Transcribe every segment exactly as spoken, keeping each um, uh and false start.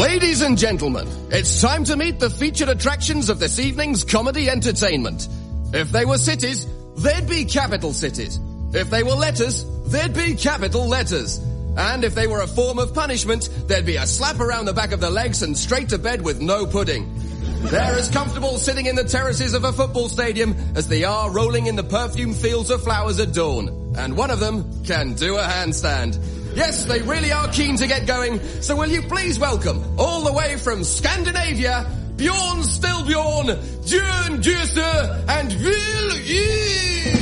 Ladies and gentlemen, it's time to meet the featured attractions of this evening's comedy entertainment. If they were cities, they'd be capital cities. If they were letters, they'd be capital letters. And if they were a form of punishment, there'd be a slap around the back of the legs and straight to bed with no pudding. They're as comfortable sitting in the terraces of a football stadium as they are rolling in the perfume fields of flowers at dawn. And one of them can do a handstand. Yes, they really are keen to get going, so will you please welcome, all the way from Scandinavia, Bjorn Stilbjorn, Björn Dürster, and Will E.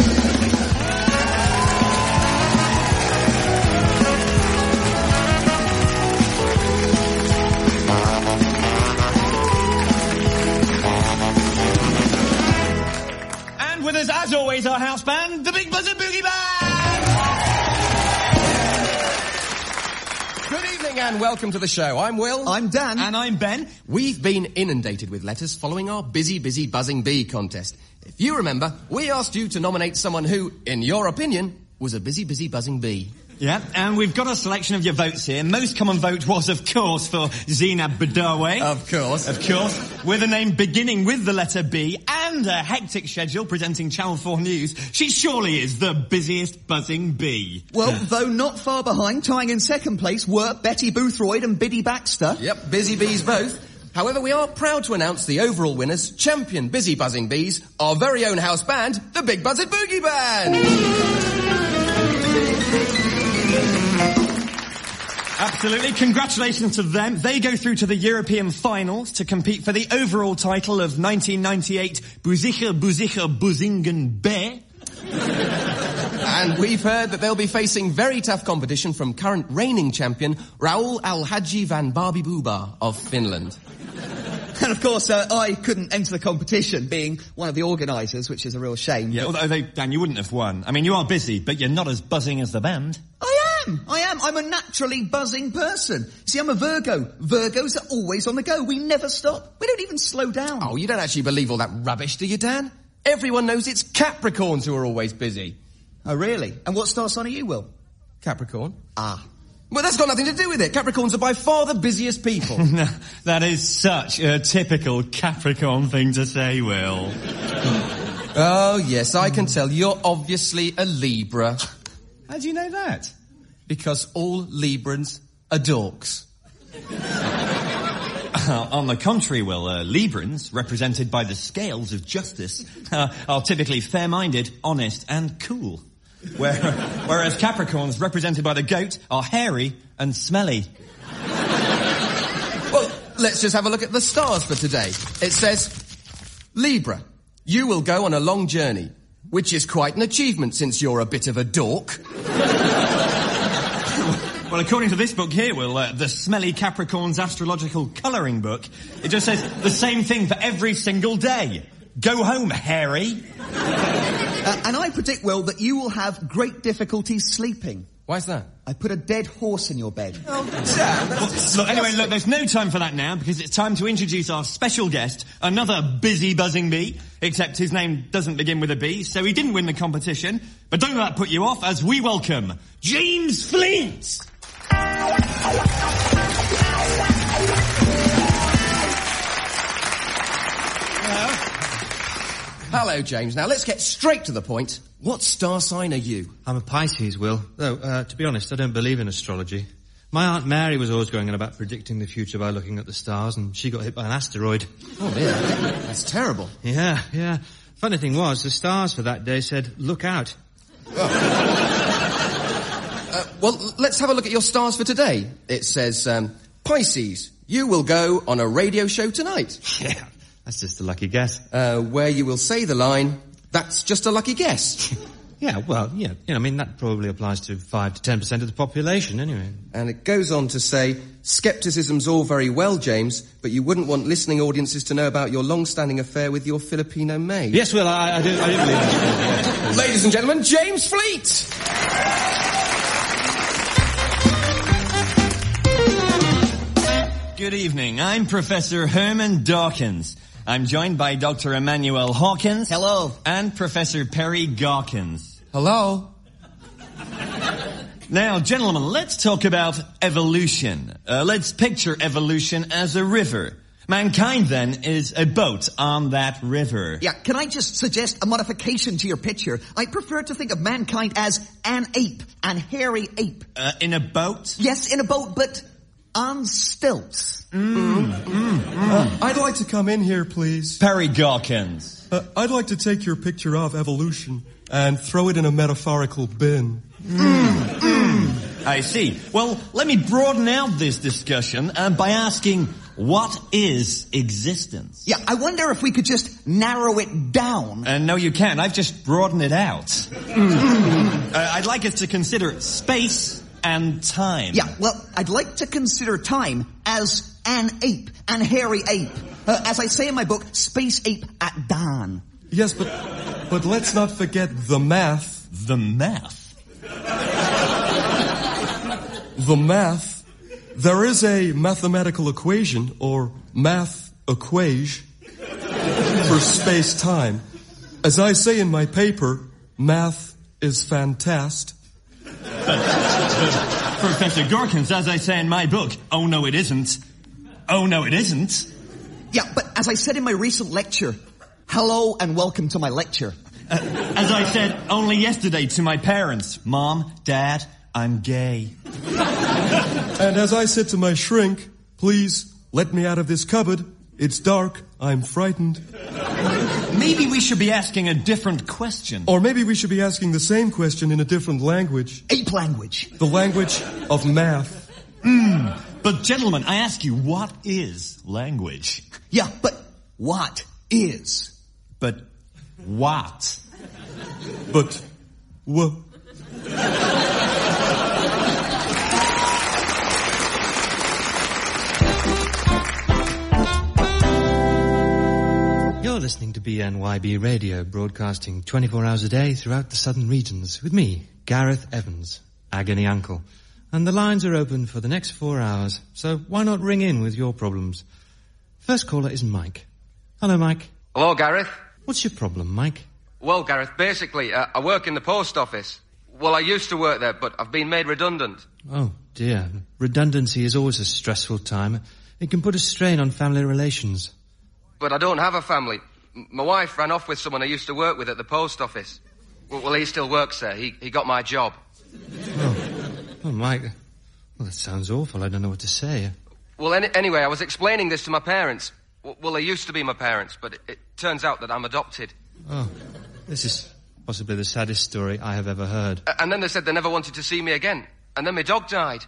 And with us, as always, our house band, the Big Buzzard Boogie Band! Good evening and welcome to the show. I'm Will. I'm Dan. And I'm Ben. We've been inundated with letters following our Busy Busy Buzzing Bee contest. If you remember, we asked you to nominate someone who, in your opinion, was a busy, busy buzzing bee. Yeah, and we've got a selection of your votes here. Most common vote was, of course, for Zina Badawi. Of course. Of course. With a name beginning with the letter B and a hectic schedule presenting Channel four News, she surely is the busiest buzzing bee. Well, though not far behind, tying in second place were Betty Boothroyd and Biddy Baxter. Yep, busy bees both. However, we are proud to announce the overall winners, champion busy buzzing bees, our very own house band, the Big Buzzard Boogie Band. Absolutely. Congratulations to them. They go through to the European finals to compete for the overall title of nineteen ninety-eight Buzicher Buzicher Buzingen Bear. And we've heard that they'll be facing very tough competition from current reigning champion Raoul Alhaji van Barbie Buba of Finland. And of course, uh, I couldn't enter the competition, being one of the organisers, which is a real shame. Yeah, although, they, Dan, you wouldn't have won. I mean, you are busy, but you're not as buzzing as the band. I am! I am! I'm a naturally buzzing person. See, I'm a Virgo. Virgos are always on the go. We never stop. We don't even slow down. Oh, you don't actually believe all that rubbish, do you, Dan? Everyone knows it's Capricorns who are always busy. Oh, really? And what star sign are you, Will? Capricorn? Ah. Well, that's got nothing to do with it. Capricorns are by far the busiest people. That is such a typical Capricorn thing to say, Will. Oh, yes, I can tell. You're obviously a Libra. How do you know that? Because all Librans are dorks. Uh, on the contrary, Will, uh, Librans, represented by the scales of justice, uh, are typically fair-minded, honest, and cool. Where, whereas Capricorns, represented by the goat, are hairy and smelly. Well, let's just have a look at the stars for today. It says, Libra, you will go on a long journey, which is quite an achievement since you're a bit of a dork. Well, according to this book here, Will, uh, the Smelly Capricorn's astrological colouring book, it just says the same thing for every single day. Go home, hairy. Uh, and I predict, Will, that you will have great difficulty sleeping. Why's that? I put a dead horse in your bed. Oh, damn, that's well, look, anyway, look, there's no time for that now, because it's time to introduce our special guest, another busy buzzing bee, except his name doesn't begin with a B, so he didn't win the competition. But don't let that put you off, as we welcome James Fleet! Hello, James. Now, let's get straight to the point. What star sign are you? I'm a Pisces, Will. Though, uh, to be honest, I don't believe in astrology. My Aunt Mary was always going on about predicting the future by looking at the stars, and she got hit by an asteroid. Oh, dear. That's terrible. Yeah, yeah. Funny thing was, the stars for that day said, look out. Oh. uh, well, let's have a look at your stars for today. It says, um, Pisces, you will go on a radio show tonight. Yeah. That's just a lucky guess. Uh, where you will say the line, that's just a lucky guess. Yeah, well, yeah, you know, I mean, that probably applies to five to ten percent of the population, anyway. And it goes on to say, skepticism's all very well, James, but you wouldn't want listening audiences to know about your long-standing affair with your Filipino maid. Yes, well, I, I do, I do believe that. Ladies and gentlemen, James Fleet! Good evening. I'm Professor Herman Dawkins. I'm joined by Doctor Emmanuel Hawkins. Hello. And Professor Perry Gawkins. Hello. Now, gentlemen, let's talk about evolution. Uh, let's picture evolution as a river. Mankind, then, is a boat on that river. Yeah, can I just suggest a modification to your picture? I prefer to think of mankind as an ape, an hairy ape. Uh, in a boat? Yes, in a boat, but on stilts. Mm, mm, mm. Uh, I'd like to come in here, please. Perry Gawkins. Uh, I'd like to take your picture of evolution and throw it in a metaphorical bin. Mm, mm. I see. Well, let me broaden out this discussion uh, by asking, what is existence? Yeah, I wonder if we could just narrow it down. Uh, no, you can't. I've just broadened it out. Mm. uh, I'd like us to consider space and time. Yeah, well, I'd like to consider time as an ape, an hairy ape. Uh, as I say in my book, Space Ape at Dawn. Yes, but but let's not forget the math. The math? The math. There is a mathematical equation, or math equation, for space-time. As I say in my paper, math is fantastic. Professor Gawkins, as I say in my book, oh no it isn't. Oh no it isn't. Yeah, but as I said in my recent lecture, hello and welcome to my lecture. Uh, as I said only yesterday to my parents, Mom, Dad, I'm gay. And as I said to my shrink, please let me out of this cupboard. It's dark. I'm frightened. Maybe we should be asking a different question. Or maybe we should be asking the same question in a different language. Ape language. The language of math. Mm. But gentlemen, I ask you, what is language? Yeah, but what is? But what? But what? You're listening to B N Y B Radio, broadcasting twenty-four hours a day throughout the southern regions with me, Gareth Evans, Agony Uncle. And the lines are open for the next four hours, so why not ring in with your problems? First caller is Mike. Hello, Mike. Hello, Gareth. What's your problem, Mike? Well, Gareth, basically, uh, I work in the post office. Well, I used to work there, but I've been made redundant. Oh, dear. Redundancy is always a stressful time. It can put a strain on family relations. But I don't have a family. M- my wife ran off with someone I used to work with at the post office. Well, well he still works there. He, he got my job. Oh. Oh, Mike. Well, that sounds awful. I don't know what to say. Well, any- anyway, I was explaining this to my parents. W- well, they used to be my parents, but it, it turns out that I'm adopted. Oh, this is possibly the saddest story I have ever heard. Uh, and then they said they never wanted to see me again. And then my dog died.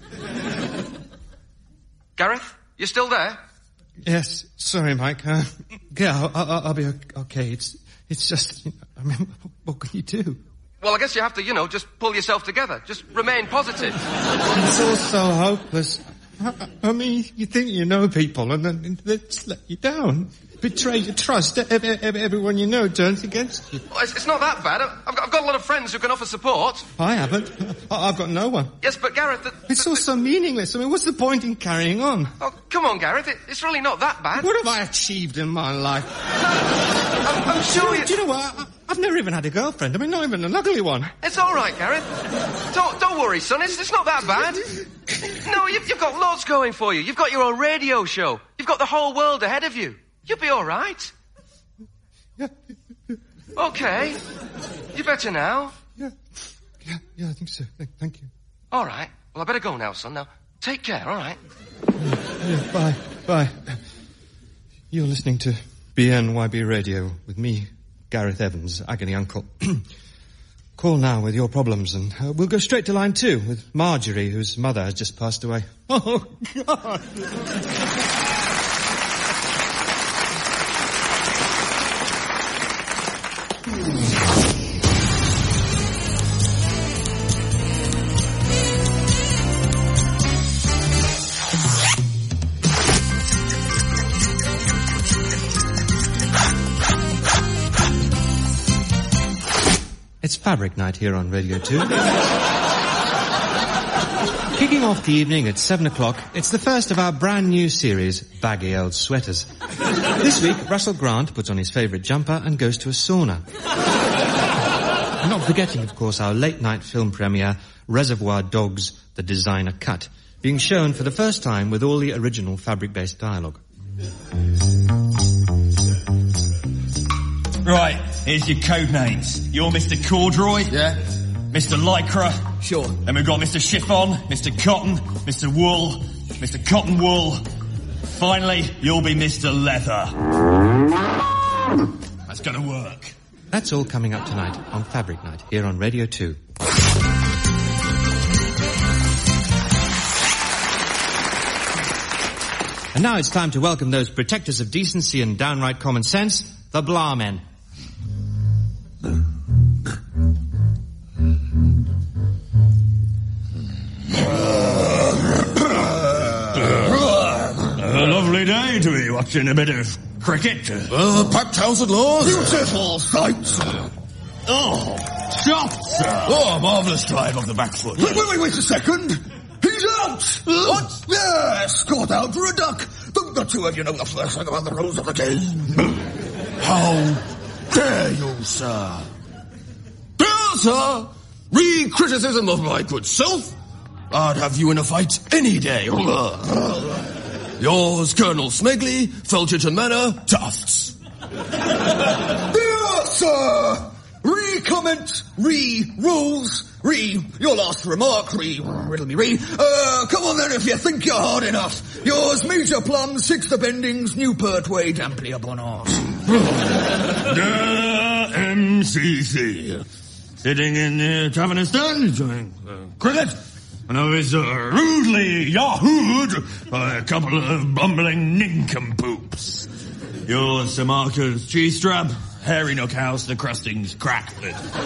Gareth, you still there? Yes, sorry, Mike. Uh, yeah, I'll, I'll, I'll be okay. It's it's just, I mean, what can you do? Well, I guess you have to, you know, just pull yourself together. Just remain positive. It's all so hopeless. I, I mean, you think you know people and then they just let you down. Betray your trust. Everyone you know turns against you. Well, it's, it's not that bad. I've got, I've got a lot of friends who can offer support. I haven't. I've got no one. Yes, but Gareth... The, the, it's all so meaningless. I mean, what's the point in carrying on? Oh, come on, Gareth. It, it's really not that bad. What have I achieved in my life? I'm, I'm sure you... Do you know what? I, I've never even had a girlfriend. I mean, not even an ugly one. It's all right, Gareth. Don't, don't worry, son. It's, it's not that bad. No, you've, you've got loads going for you. You've got your own radio show. You've got the whole world ahead of you. You'll be all right. Yeah. Okay. You better now? Yeah. Yeah, yeah, I think so. Thank, thank you. All right. Well, I better go now, son. Now, take care, all right? Yeah, yeah, bye. Bye. You're listening to B N Y B Radio with me, Gareth Evans, Agony Uncle. Call now with your problems and uh, we'll go straight to line two with Marjorie, whose mother has just passed away. Oh, God! It's Fabric Night here on Radio two. Kicking off the evening at seven o'clock, it's the first of our brand new series, Baggy Old Sweaters. This week, Russell Grant puts on his favourite jumper and goes to a sauna. Not forgetting, of course, our late-night film premiere, Reservoir Dogs, The Designer Cut, being shown for the first time with all the original fabric-based dialogue. Right, here's your code names. You're Mister Corduroy. Yeah? Mister Lycra. Sure. Then we've got Mister Chiffon, Mister Cotton, Mister Wool, Mister Cotton Wool. Finally, you'll be Mister Leather. That's gonna work. That's all coming up tonight on Fabric Night, here on Radio two. And now it's time to welcome those protectors of decency and downright common sense, the Blah Men. A lovely day to be watching a bit of cricket. Uh, packed house at Lord's. Beautiful sights. Oh, shots, sir. Oh, marvellous drive off the back foot. Wait, wait, wait, wait a second. He's out. What? Yes, caught out for a duck. Don't the two of you know the first thing about the rules of the game? How dare you, sir? Dare, sir? Re-criticism of my good self? I'd have you in a fight any day. Yours, Colonel Smegley, Felcherton Manor, Tufts. Dear sir, re-comment, re-rules, re, your last remark, re, riddle me re. Uh, come on then if you think you're hard enough. Yours, Major Plum, Sixth of Bendings, New Pertway, Damply upon Art. The M C C. Sitting in the tavern stand, enjoying uh, cricket. And I was uh, rudely yahooed by a couple of bumbling nincompoops. Yours, Sir Marcus Cheesestrap, Hairy Nook House, the crustings cracked.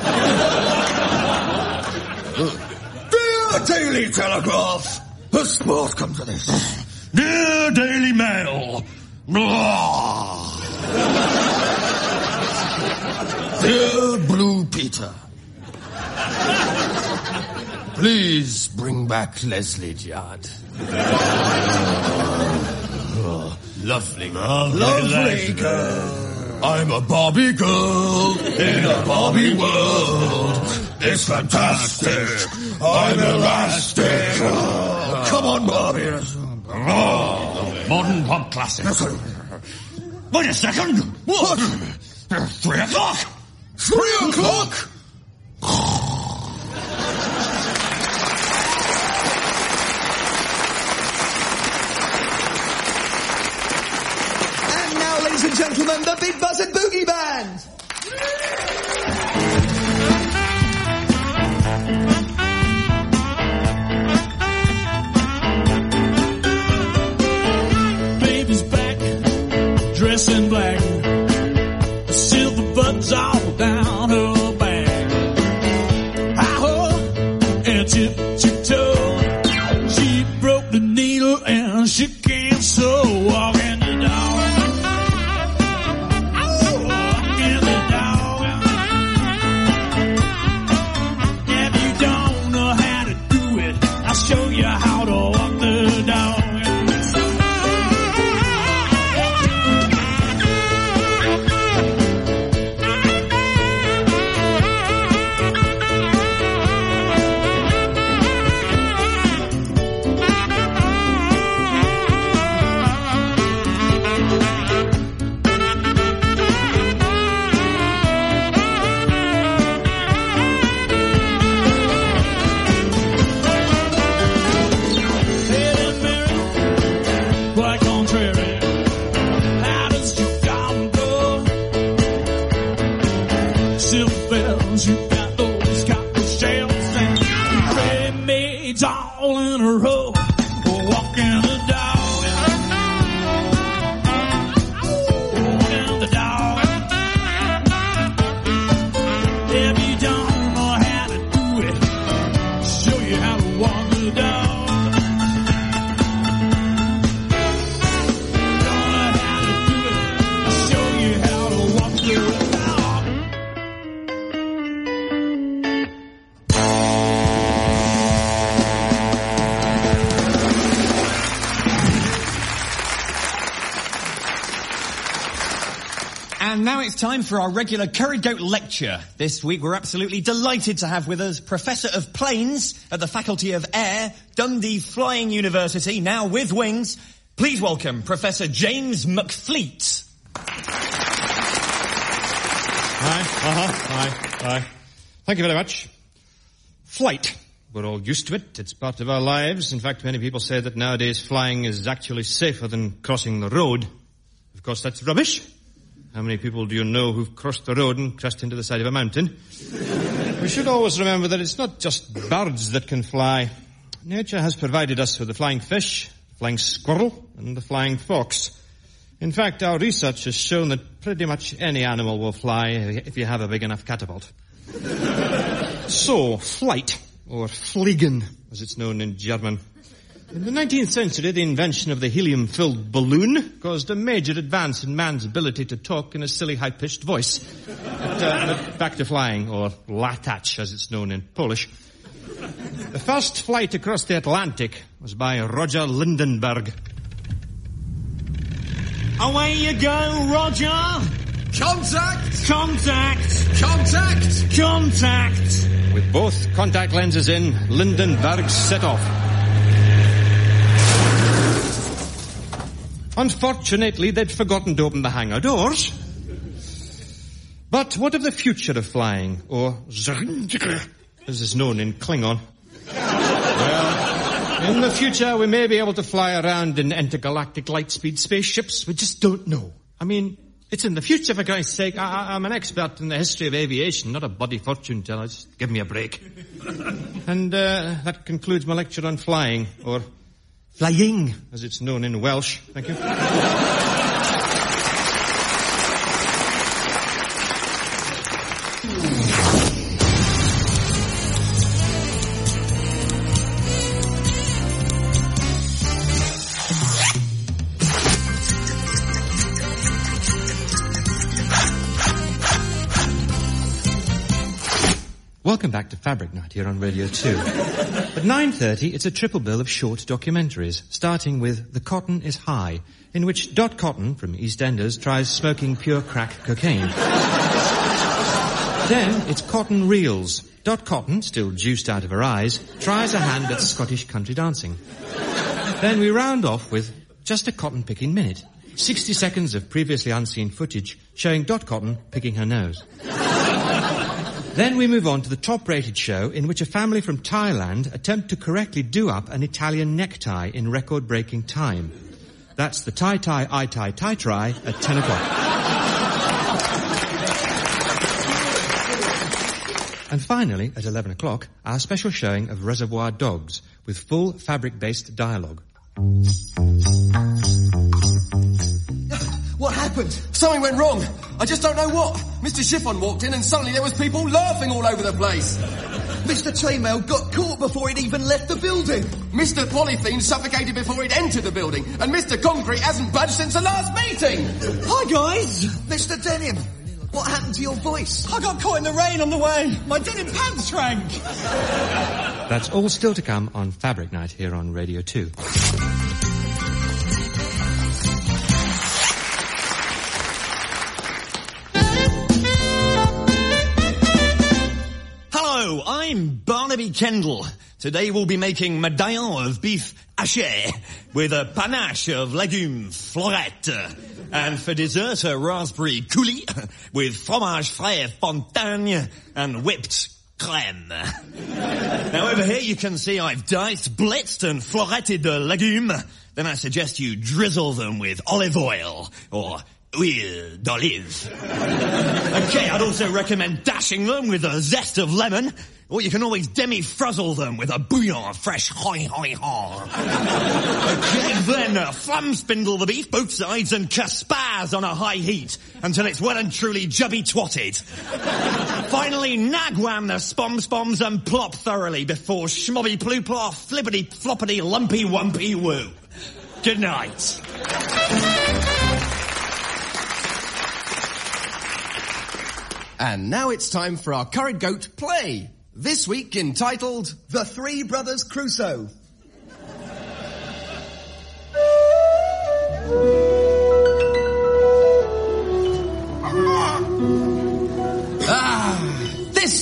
Dear Daily Telegraph, the sport comes to this. Dear Daily Mail. Dear Blue Peter. Please bring back Leslie Judd. Oh, lovely girl. Lovely girl. I'm a Barbie girl in a Barbie world. It's fantastic. I'm elastic. Oh, come on, Barbie. Oh, modern pop classic. Wait a second. What? Three o'clock. Three o'clock? And now, ladies and gentlemen, the Big Buzzard Boogie Band. Baby's back, dressed in black, silver buttons all down her back. Hi-ho, and tip, tip-toe. She broke the needle and she can't sew. Walk in the door. Walk in the door. If you don't know how to do it, I'll show you how to walk the dog. You got those copper shells and ready maids all in a row. Walking the dog, walking the dog. If you don't know how to do it, show you how to walk the dog. Don't know how to do it, show you how to walk the dog. And now it's time for our regular Curried Goat lecture. This week we're absolutely delighted to have with us Professor of Planes at the Faculty of Air, Dundee Flying University, now with wings. Please welcome Professor James McFleet. Hi, uh-huh, hi, hi. Thank you very much. Flight. We're all used to it. It's part of our lives. In fact, many people say that nowadays flying is actually safer than crossing the road. Of course, that's rubbish. How many people do you know who've crossed the road and crashed into the side of a mountain? We should always remember that it's not just birds that can fly. Nature has provided us with the flying fish, the flying squirrel, and the flying fox. In fact, our research has shown that pretty much any animal will fly if you have a big enough catapult. So, flight, or fliegen, as it's known in German. In the nineteenth century, the invention of the helium-filled balloon caused a major advance in man's ability to talk in a silly, high-pitched voice. But, uh, but back to flying, or latach, as it's known in Polish. The first flight across the Atlantic was by Roger Lindenberg. Away you go, Roger! Contact! Contact! Contact! Contact! With both contact lenses in, Lindenberg set off. Unfortunately, they'd forgotten to open the hangar doors. But what of the future of flying, or as is known in Klingon? Well, in the future, we may be able to fly around in intergalactic light-speed spaceships. We just don't know. I mean, it's in the future, for Christ's sake. I, I'm an expert in the history of aviation, not a bloody fortune teller. Just give me a break. And uh, that concludes my lecture on flying, or flying, as it's known in Welsh. Thank you. Welcome back to Fabric Night here on Radio two. At nine thirty, it's a triple bill of short documentaries, starting with The Cotton is High, in which Dot Cotton from EastEnders tries smoking pure crack cocaine. Then it's Cotton Reels. Dot Cotton, still juiced out of her eyes, tries a hand at Scottish country dancing. Then we round off with Just a Cotton Picking Minute. sixty seconds of previously unseen footage showing Dot Cotton picking her nose. Then we move on to the top-rated show in which a family from Thailand attempt to correctly do up an Italian necktie in record-breaking time. That's the Thai Thai I Thai Thai Try at ten o'clock. And finally, at eleven o'clock, our special showing of Reservoir Dogs with full fabric-based dialogue. What happened? Something went wrong. I just don't know what. Mister Chiffon walked in and suddenly there was people laughing all over the place. Mister Chainmail got caught before he'd even left the building. Mister Polythene suffocated before he'd entered the building. And Mister Concrete hasn't budged since the last meeting. Hi, guys. Mister Denim, what happened to your voice? I got caught in the rain on the way. My denim pants shrank. That's all still to come on Fabric Night here on Radio two. Hello, I'm Barnaby Kendall. Today we'll be making medaillon of beef haché with a panache of legumes florette. And for dessert, a raspberry coulis with fromage frais fontaine and whipped crème. Now over here you can see I've diced, blitzed and floretted the legumes. Then I suggest you drizzle them with olive oil or huile d'olive. Okay, I'd also recommend dashing them with a zest of lemon, or you can always demi-frizzle them with a bouillon of fresh hoi hoi hoi. Okay, then uh, flam spindle the beef, both sides, and caspaz on a high heat until it's well and truly jubby twatted. Finally, nagwam the spom spoms and plop thoroughly before schmobby plooploff, flippity floppity lumpy wumpy woo. Good night. And now it's time for our Curried Goat play. This week entitled The Three Brothers Crusoe.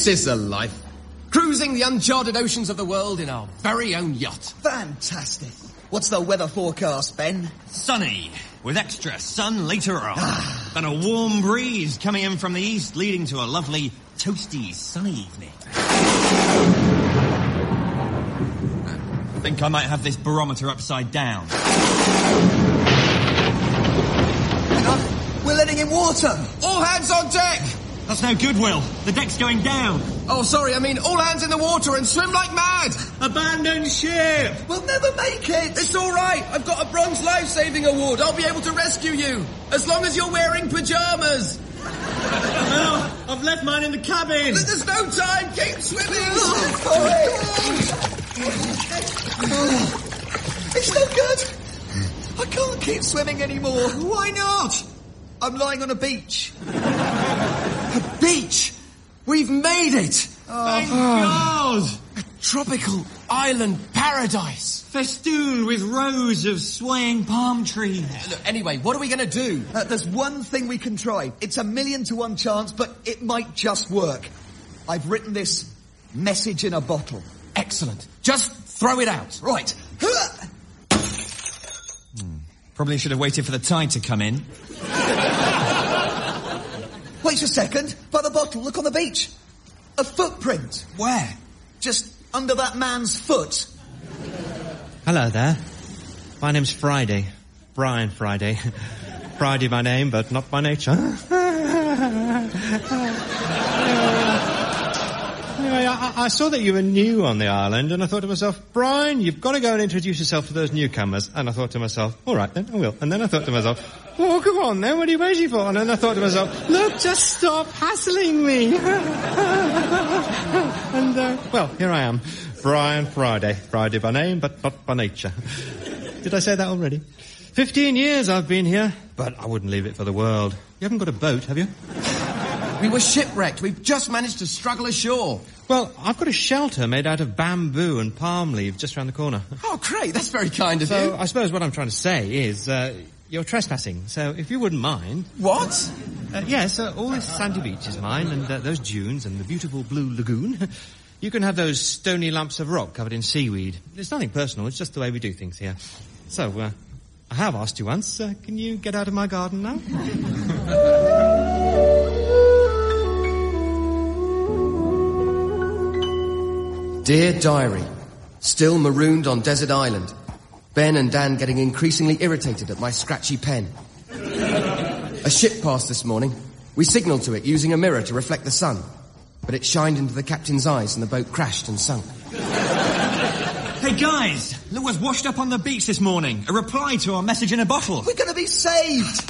This is the life. Cruising the uncharted oceans of the world in our very own yacht. Fantastic. What's the weather forecast, Ben? Sunny, with extra sun later on. And a warm breeze coming in from the east, leading to a lovely, toasty, sunny evening. I think I might have this barometer upside down. Hang on. We're letting in water. All hands on deck! That's no good, Will. The deck's going down. Oh, sorry, I mean all hands in the water and swim like mad! Abandon ship! We'll never make it. It's all right. I've got a bronze life-saving award. I'll be able to rescue you. As long as you're wearing pyjamas. No, I've left mine in the cabin. There's no time. Keep swimming. It's not good. I can't keep swimming anymore. Why not? I'm lying on a beach. A beach? We've made it. Thank God. A tropical island paradise. Festooned with rows of swaying palm trees. Look, anyway, what are we going to do? Uh, there's one thing we can try. It's a million to one chance, but it might just work. I've written this message in a bottle. Excellent. Just throw it out. Right. Hmm. Probably should have waited for the tide to come in. Wait a second. By the bottle, look on the beach. A footprint. Where? Just under that man's foot. Hello there. My name's Friday. Brian Friday. Friday my name, but not by nature. Anyway, I, I saw that you were new on the island, and I thought to myself, Brian, you've got to go and introduce yourself to those newcomers. And I thought to myself, all right then, I will. And then I thought to myself, oh, come on then, what are you waiting for? And then I thought to myself, look, just stop hassling me. And, uh, well, here I am. Brian Friday. Friday by name, but not by nature. Did I say that already? Fifteen years I've been here, but I wouldn't leave it for the world. You haven't got a boat, have you? We were shipwrecked. We've just managed to struggle ashore. Well, I've got a shelter made out of bamboo and palm leaves just round the corner. Oh, great. That's very kind of so, you. So, I suppose what I'm trying to say is, uh, you're trespassing. So, if you wouldn't mind... What? Uh, yes, uh, all this sandy beach is mine, and uh, those dunes and the beautiful blue lagoon. You can have those stony lumps of rock covered in seaweed. It's nothing personal, it's just the way we do things here. So, uh, I have asked you once, uh, can you get out of my garden now? Dear Diary, still marooned on Desert Island. Ben and Dan getting increasingly irritated at my scratchy pen. A ship passed this morning. We signalled to it using a mirror to reflect the sun. But it shined into the captain's eyes and the boat crashed and sunk. Hey guys, look what's washed up on the beach this morning. A reply to our message in a bottle. We're going to be saved.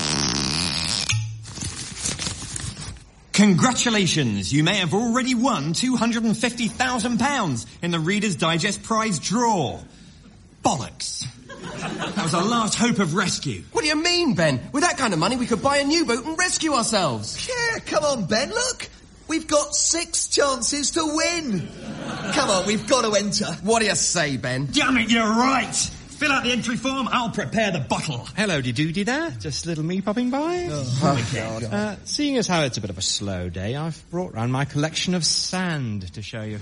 Congratulations, you may have already won two hundred fifty thousand pounds in the Reader's Digest prize draw. Bollocks. That was our last hope of rescue. What do you mean, Ben? With that kind of money, we could buy a new boat and rescue ourselves. Yeah, come on, Ben, look. We've got six chances to win. Come on, we've got to enter. What do you say, Ben? Damn it, you're right. Fill out the entry form, I'll prepare the bottle. Hello, de-doody there. Just little me popping by. Oh, oh God. Uh, seeing as how it's a bit of a slow day, I've brought round my collection of sand to show you.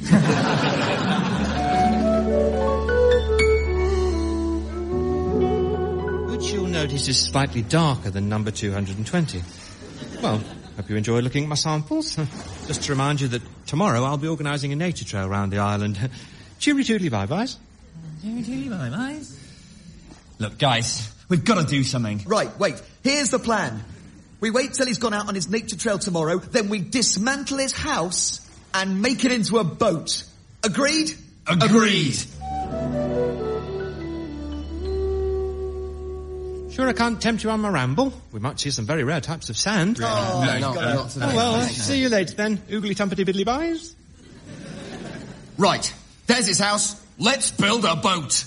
Which you'll notice is slightly darker than number two hundred twenty. Well, hope you enjoy looking at my samples. Just to remind you that tomorrow I'll be organising a nature trail round the island. Cheery toodly bye-byes. Cheery toodly bye-byes. Look, guys, we've got to do something. Right, wait. Here's the plan. We wait till he's gone out on his nature trail tomorrow, then we dismantle his house and make it into a boat. Agreed? Agreed. Sure I can't tempt you on my ramble? We might see some very rare types of sand. Oh, no, no, not, not today. Oh, well, uh, see you later then, oogly tumpity biddly byes. Right, there's his house. Let's build a boat.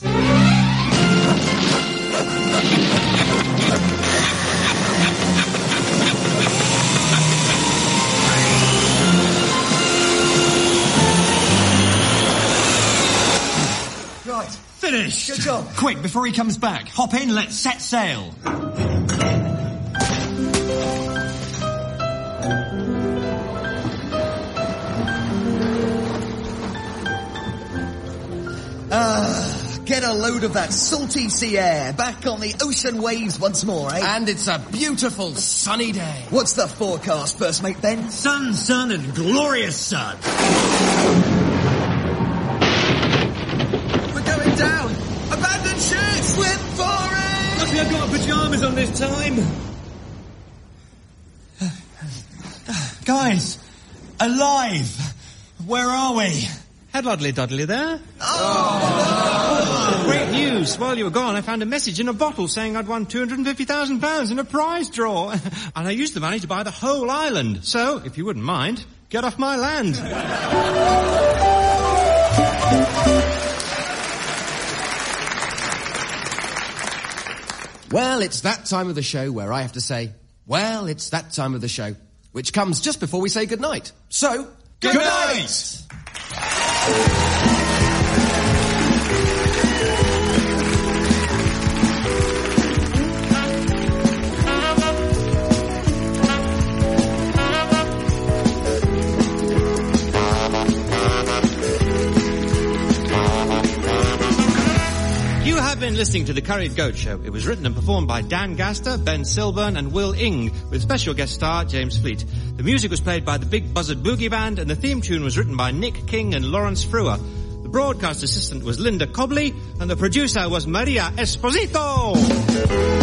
Right. Finished. Good job. Quick, before he comes back, hop in, let's set sail. Ah, get a load of that salty sea air. Back on the ocean waves once more, eh? And it's a beautiful sunny day. What's the forecast, first mate Ben? Sun, sun, and glorious sun. We're going down. Abandoned ship. Swim for it! Luckily I've got pyjamas on this time. Guys, alive. Where are we? Headlodly Dudley there. Oh! Great news. While you were gone, I found a message in a bottle saying I'd won two hundred fifty thousand pounds in a prize draw. And I used the money to buy the whole island. So, if you wouldn't mind, get off my land. Well, it's that time of the show where I have to say, well, it's that time of the show, which comes just before we say goodnight. So, Good night! You have been listening to The Curried Goat Show. It was written and performed by Dan Gaster, Ben Silburn and Will Ing, with special guest star James Fleet. The music was played by the Big Buzzard Boogie Band, and the theme tune was written by Nick King and Lawrence Frewer. The broadcast assistant was Linda Cobley, and the producer was Maria Esposito.